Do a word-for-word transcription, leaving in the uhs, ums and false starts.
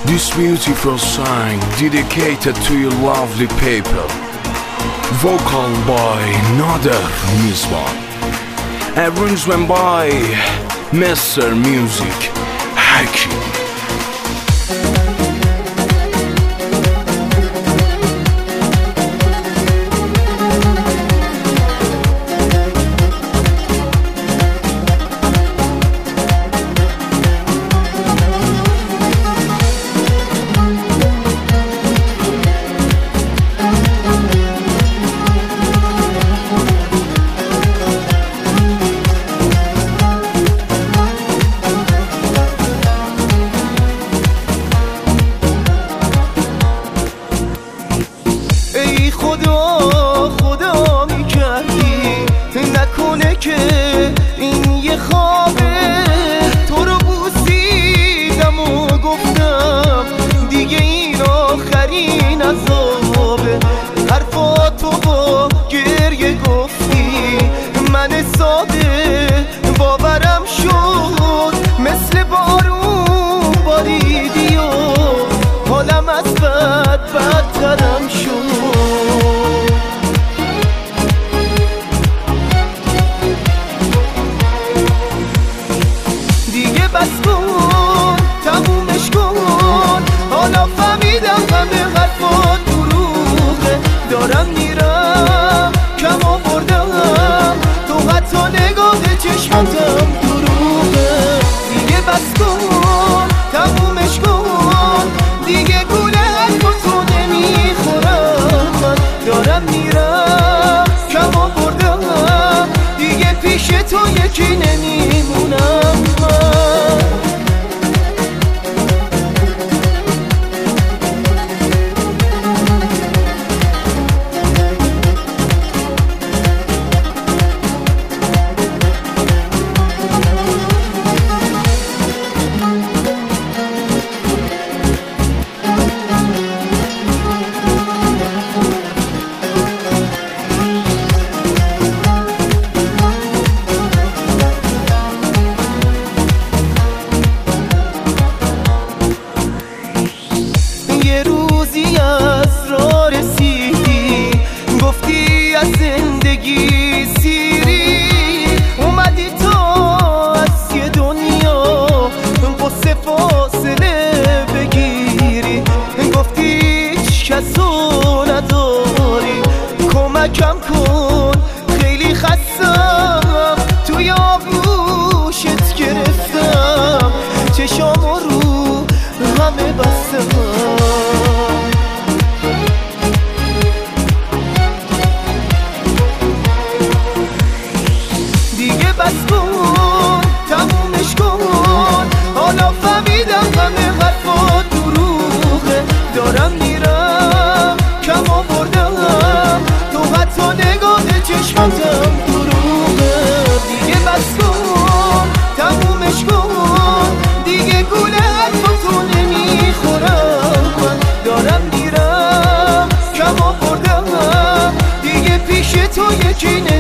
This beautiful song dedicated to you lovely people. Vocal by Nader Mizwan. Arrangement by Master Music Hakim. خدا خدا میکردی نکنه که این یه خوابه، تو رو بوسیدم و گفتم دیگه این آخرین عذابه. حرفاتو با گریه گفتی، من ساده باورم شد مثل بارون باریدی و حالم از بد بدترم شد. بس کن تمومش کن، حالا فهمیدم همه حرفات دروغه. دارم میرم کم آوردم، تو حتی نگاه چشماتم دروغه. دیگه بس کن تمومش کن، دیگه گوله حرفاتو نمیخورم. من دارم میرم کم آوردم، دیگه پیش تو یکی نمیمونم. از را رسیدی گفتی از زندگی سیری، اومدی تا از یه دنیا قصه فاصله بگیری. گفتی هیچ کسو نداری، کمکم کن خیلی خستم، توی آغوشت گرفتم، چشامو رو همه بستم. بس کن تمومش کن، حالا فهمیدم همه حرفات دروغه. دارم میرم کم آوردم، تو حتی نگاه چشماتم دروغه. دیگه بس کن تمومش کن، دیگه گوله حرفاتو نمیخورم. من دارم میرم کم آوردم، دیگه پیش تو یکی